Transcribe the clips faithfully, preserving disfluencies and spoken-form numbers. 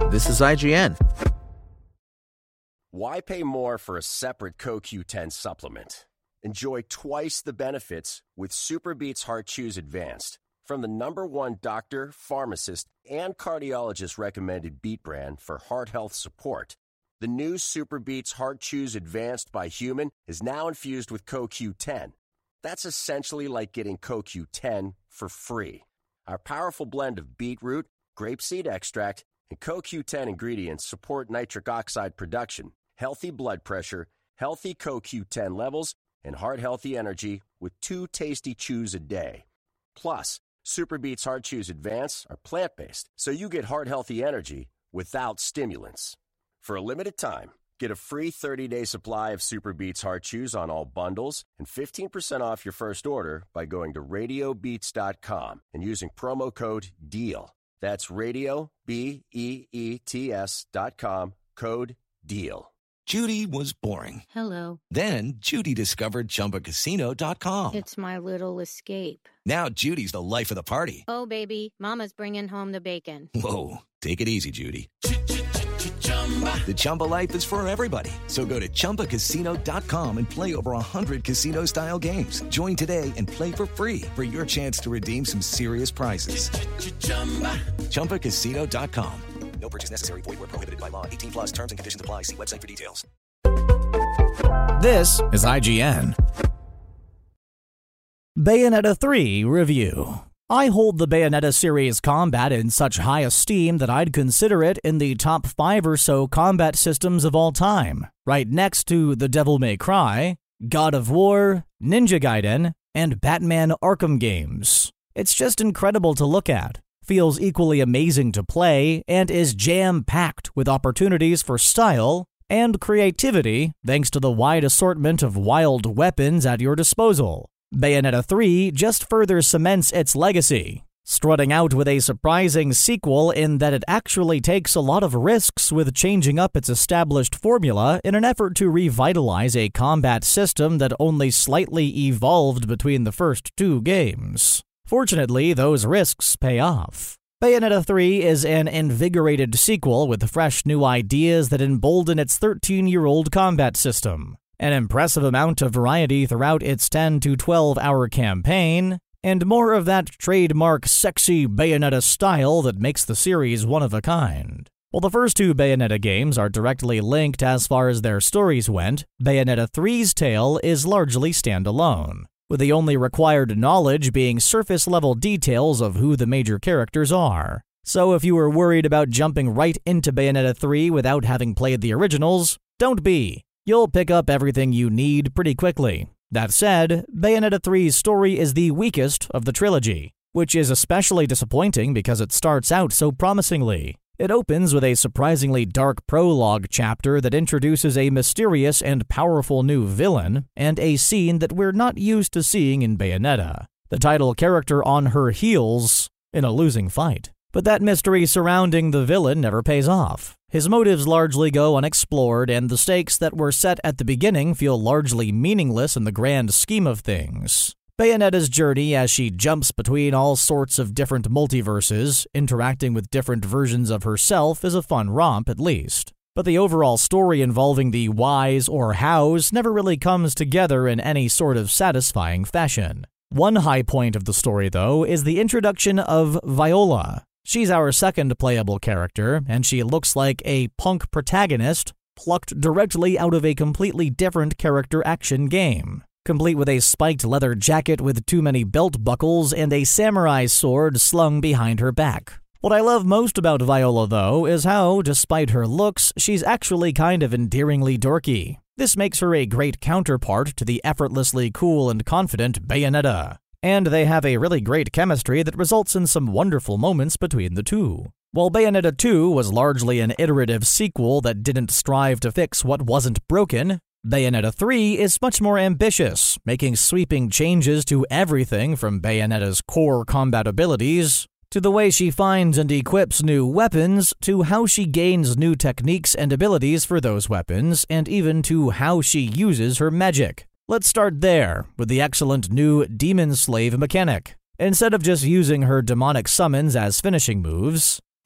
This is I G N. Why pay more for a separate C O Q ten supplement? Enjoy twice the benefits with SuperBeets Heart Chews Advanced from the number one doctor, pharmacist, and cardiologist recommended beet brand for heart health support. The new SuperBeets Heart Chews Advanced by Human is now infused with C O Q ten. That's essentially like getting C O Q ten for free. Our powerful blend of beetroot, grapeseed extract, and C O Q ten ingredients support nitric oxide production, healthy blood pressure, healthy C O Q ten levels, and heart-healthy energy with two tasty chews a day. Plus, SuperBeets Heart Chews Advance are plant-based, so you get heart-healthy energy without stimulants. For a limited time, get a free thirty-day supply of SuperBeets Heart Chews on all bundles and fifteen percent off your first order by going to radio beets dot com and using promo code DEAL. That's radio, B E E T S dot com, code DEAL. Judy was boring. Hello. Then Judy discovered Chumba Casino dot com. It's my little escape. Now Judy's the life of the party. Oh, baby, mama's bringing home the bacon. Whoa, take it easy, Judy. The Chumba life is for everybody. So go to Chumba Casino dot com and play over one hundred casino-style games. Join today and play for free for your chance to redeem some serious prizes. Chumba Casino dot com. No purchase necessary. Void where prohibited by law. eighteen plus terms and conditions apply. See website for details. This is I G N. Bayonetta three Review. I hold the Bayonetta series combat in such high esteem that I'd consider it in the top five or so combat systems of all time, right next to the Devil May Cry, God of War, Ninja Gaiden, and Batman Arkham games. It's just incredible to look at, feels equally amazing to play, and is jam-packed with opportunities for style and creativity thanks to the wide assortment of wild weapons at your disposal. Bayonetta three just further cements its legacy, strutting out with a surprising sequel in that it actually takes a lot of risks with changing up its established formula in an effort to revitalize a combat system that only slightly evolved between the first two games. Fortunately, those risks pay off. Bayonetta three is an invigorated sequel with fresh new ideas that embolden its thirteen-year-old combat system, an impressive amount of variety throughout its ten to twelve hour campaign, and more of that trademark sexy Bayonetta style that makes the series one of a kind. While the first two Bayonetta games are directly linked as far as their stories went, Bayonetta three's tale is largely standalone, with the only required knowledge being surface-level details of who the major characters are. So if you were worried about jumping right into Bayonetta three without having played the originals, don't be. You'll pick up everything you need pretty quickly. That said, Bayonetta three's story is the weakest of the trilogy, which is especially disappointing because it starts out so promisingly. It opens with a surprisingly dark prologue chapter that introduces a mysterious and powerful new villain, and a scene that we're not used to seeing in Bayonetta, the title character on her heels in a losing fight. But that mystery surrounding the villain never pays off. His motives largely go unexplored, and the stakes that were set at the beginning feel largely meaningless in the grand scheme of things. Bayonetta's journey as she jumps between all sorts of different multiverses, interacting with different versions of herself, is a fun romp at least. But the overall story involving the whys or hows never really comes together in any sort of satisfying fashion. One high point of the story, though, is the introduction of Viola. She's our second playable character, and she looks like a punk protagonist plucked directly out of a completely different character action game, complete with a spiked leather jacket with too many belt buckles and a samurai sword slung behind her back. What I love most about Viola, though, is how, despite her looks, she's actually kind of endearingly dorky. This makes her a great counterpart to the effortlessly cool and confident Bayonetta. And they have a really great chemistry that results in some wonderful moments between the two. While Bayonetta two was largely an iterative sequel that didn't strive to fix what wasn't broken, Bayonetta three is much more ambitious, making sweeping changes to everything from Bayonetta's core combat abilities, to the way she finds and equips new weapons, to how she gains new techniques and abilities for those weapons, and even to how she uses her magic. Let's start there, with the excellent new Demon Slave mechanic. Instead of just using her demonic summons as finishing moves,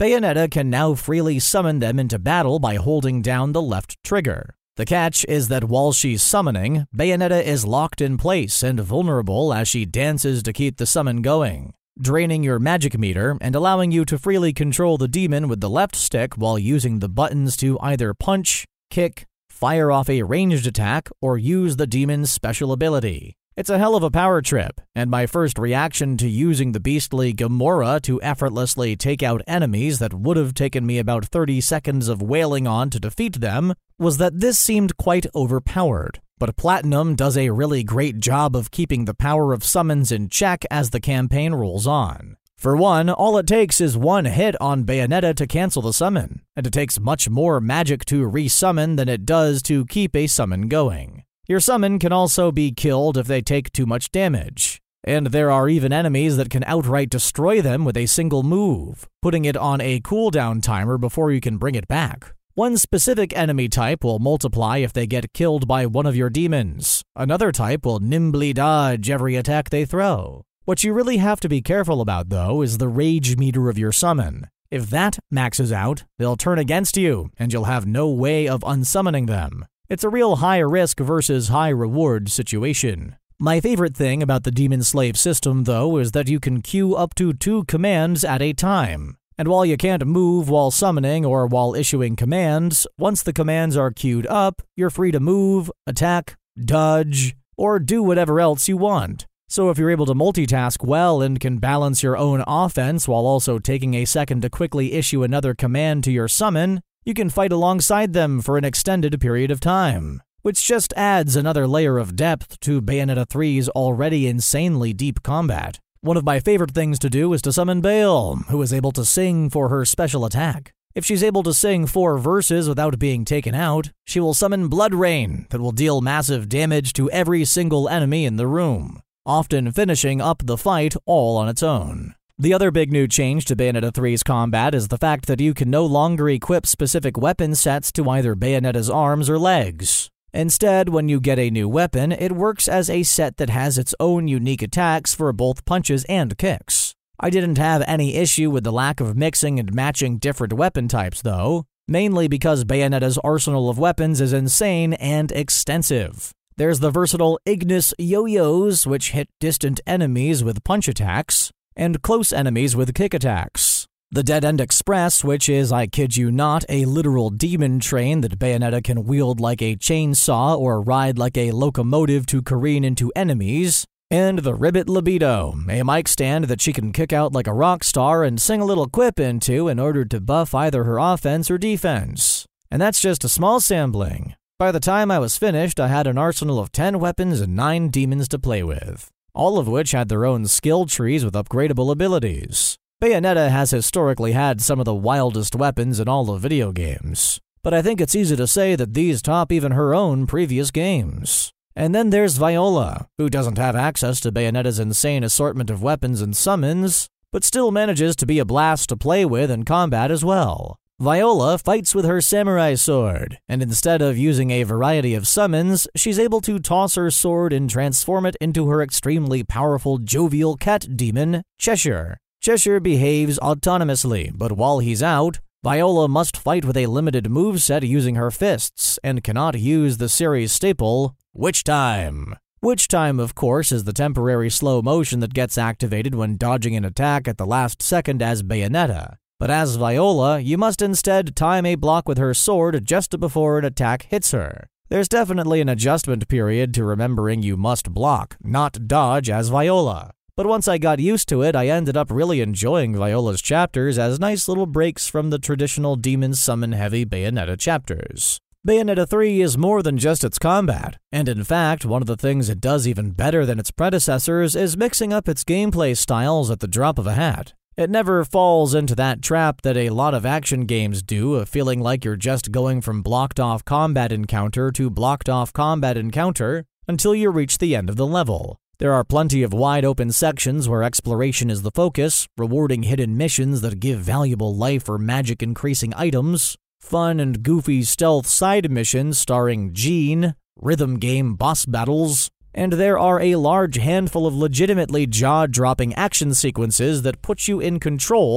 Bayonetta can now freely summon them into battle by holding down the left trigger. The catch is that while she's summoning, Bayonetta is locked in place and vulnerable as she dances to keep the summon going, draining your magic meter and allowing you to freely control the demon with the left stick while using the buttons to either punch, kick, fire off a ranged attack, or use the demon's special ability. It's a hell of a power trip, and my first reaction to using the beastly Gamora to effortlessly take out enemies that would have taken me about thirty seconds of wailing on to defeat them was that this seemed quite overpowered. But Platinum does a really great job of keeping the power of summons in check as the campaign rolls on. For one, all it takes is one hit on Bayonetta to cancel the summon, and it takes much more magic to resummon than it does to keep a summon going. Your summon can also be killed if they take too much damage, and there are even enemies that can outright destroy them with a single move, putting it on a cooldown timer before you can bring it back. One specific enemy type will multiply if they get killed by one of your demons. Another type will nimbly dodge every attack they throw. What you really have to be careful about, though, is the rage meter of your summon. If that maxes out, they'll turn against you, and you'll have no way of unsummoning them. It's a real high-risk versus high-reward situation. My favorite thing about the Demon Slave system, though, is that you can queue up to two commands at a time. And while you can't move while summoning or while issuing commands, once the commands are queued up, you're free to move, attack, dodge, or do whatever else you want. So if you're able to multitask well and can balance your own offense while also taking a second to quickly issue another command to your summon, you can fight alongside them for an extended period of time, which just adds another layer of depth to Bayonetta three's already insanely deep combat. One of my favorite things to do is to summon Bale, who is able to sing for her special attack. If she's able to sing four verses without being taken out, she will summon Blood Rain that will deal massive damage to every single enemy in the room, often finishing up the fight all on its own. The other big new change to Bayonetta three's combat is the fact that you can no longer equip specific weapon sets to either Bayonetta's arms or legs. Instead, when you get a new weapon, it works as a set that has its own unique attacks for both punches and kicks. I didn't have any issue with the lack of mixing and matching different weapon types, though, mainly because Bayonetta's arsenal of weapons is insane and extensive. There's the versatile Ignis yo-yos, which hit distant enemies with punch attacks, and close enemies with kick attacks. The Dead End Express, which is, I kid you not, a literal demon train that Bayonetta can wield like a chainsaw or ride like a locomotive to careen into enemies. And the Ribbit Libido, a mic stand that she can kick out like a rock star and sing a little quip into in order to buff either her offense or defense. And that's just a small sampling. By the time I was finished, I had an arsenal of ten weapons and nine demons to play with, all of which had their own skill trees with upgradable abilities. Bayonetta has historically had some of the wildest weapons in all of video games, but I think it's easy to say that these top even her own previous games. And then there's Viola, who doesn't have access to Bayonetta's insane assortment of weapons and summons, but still manages to be a blast to play with in combat as well. Viola fights with her samurai sword, and instead of using a variety of summons, she's able to toss her sword and transform it into her extremely powerful jovial cat demon, Cheshire. Cheshire behaves autonomously, but while he's out, Viola must fight with a limited moveset using her fists, and cannot use the series staple, Witch Time. Witch Time, of course, is the temporary slow motion that gets activated when dodging an attack at the last second as Bayonetta. But as Viola, you must instead time a block with her sword just before an attack hits her. There's definitely an adjustment period to remembering you must block, not dodge as Viola. But once I got used to it, I ended up really enjoying Viola's chapters as nice little breaks from the traditional demon summon heavy Bayonetta chapters. Bayonetta three is more than just its combat, and in fact, one of the things it does even better than its predecessors is mixing up its gameplay styles at the drop of a hat. It never falls into that trap that a lot of action games do of feeling like you're just going from blocked-off combat encounter to blocked-off combat encounter until you reach the end of the level. There are plenty of wide-open sections where exploration is the focus, rewarding hidden missions that give valuable life or magic-increasing items, fun and goofy stealth side missions starring Jean, rhythm game boss battles, and there are a large handful of legitimately jaw-dropping action sequences that put you in control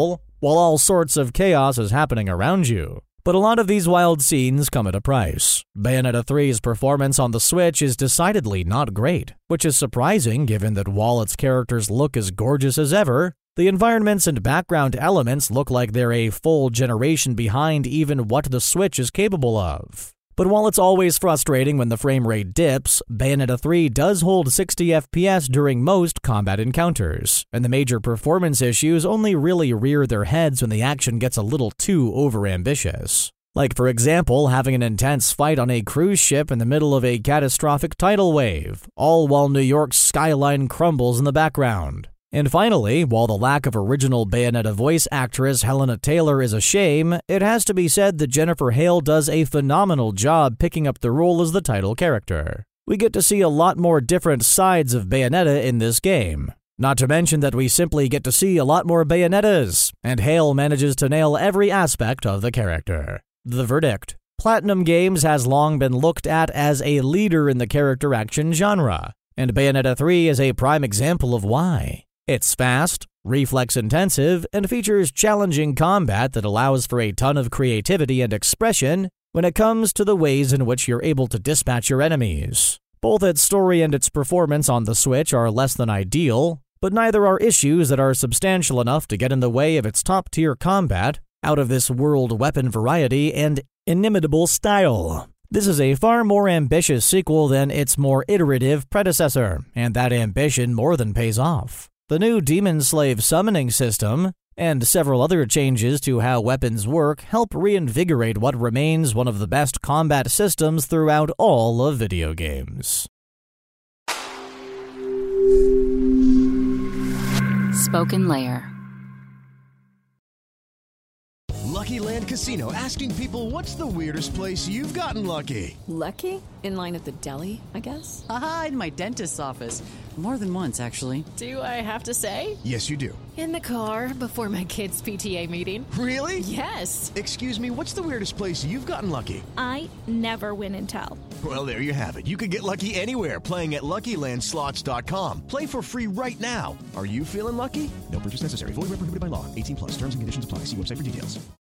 while all sorts of chaos is happening around you. But a lot of these wild scenes come at a price. Bayonetta three's performance on the Switch is decidedly not great, which is surprising given that while its characters look as gorgeous as ever, the environments and background elements look like they're a full generation behind even what the Switch is capable of. But while it's always frustrating when the frame rate dips, Bayonetta three does hold sixty F P S during most combat encounters, and the major performance issues only really rear their heads when the action gets a little too overambitious. Like, for example, having an intense fight on a cruise ship in the middle of a catastrophic tidal wave, all while New York's skyline crumbles in the background. And finally, while the lack of original Bayonetta voice actress Helena Taylor is a shame, it has to be said that Jennifer Hale does a phenomenal job picking up the role as the title character. We get to see a lot more different sides of Bayonetta in this game. Not to mention that we simply get to see a lot more Bayonettas, and Hale manages to nail every aspect of the character. The verdict: Platinum Games has long been looked at as a leader in the character action genre, and Bayonetta three is a prime example of why. It's fast, reflex-intensive, and features challenging combat that allows for a ton of creativity and expression when it comes to the ways in which you're able to dispatch your enemies. Both its story and its performance on the Switch are less than ideal, but neither are issues that are substantial enough to get in the way of its top-tier combat, out-of-this-world weapon variety, and inimitable style. This is a far more ambitious sequel than its more iterative predecessor, and that ambition more than pays off. The new Demon Slave summoning system, and several other changes to how weapons work, help reinvigorate what remains one of the best combat systems throughout all of video games. Spoken Layer. Lucky Land Casino, asking people, what's the weirdest place you've gotten lucky? Lucky? In line at the deli, I guess? Aha, in my dentist's office. More than once, actually. Do I have to say? Yes, you do. In the car before my kids' P T A meeting. Really? Yes. Excuse me, what's the weirdest place you've gotten lucky? I never win and tell. Well, there you have it. You can get lucky anywhere, playing at Lucky Land Slots dot com. Play for free right now. Are you feeling lucky? No purchase necessary. Void where prohibited by law. eighteen plus. Terms and conditions apply. See website for details.